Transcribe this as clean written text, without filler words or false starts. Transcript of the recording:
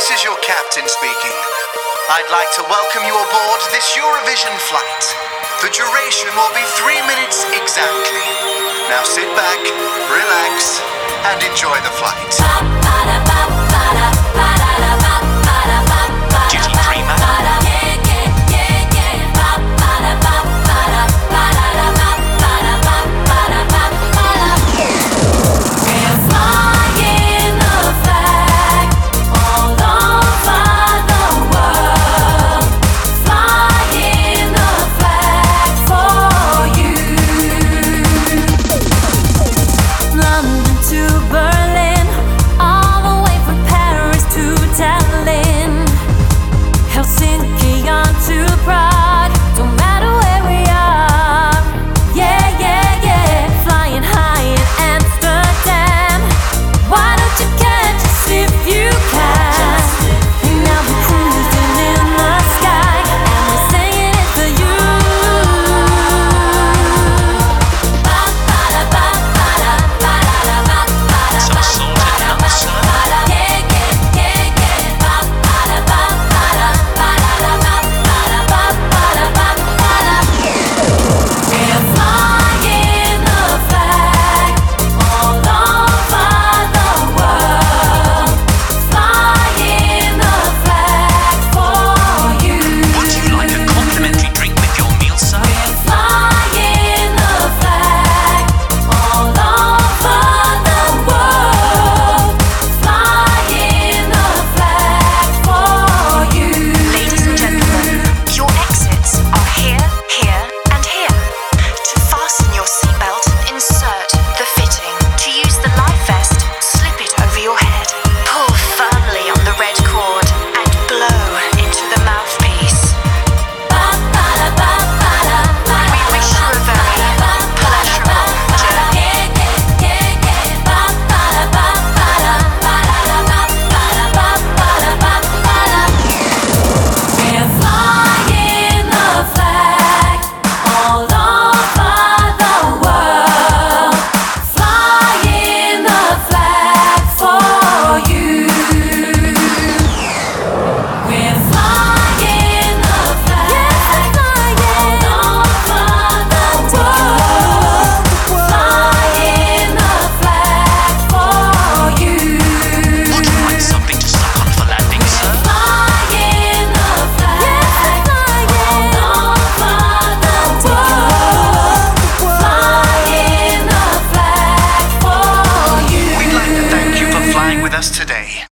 this is your captain speaking. I'd like to welcome you aboard this Eurovision flight. The duration will be 3 minutes exactly. Now sit back, relax, and enjoy the flight. Duty free, man. Today.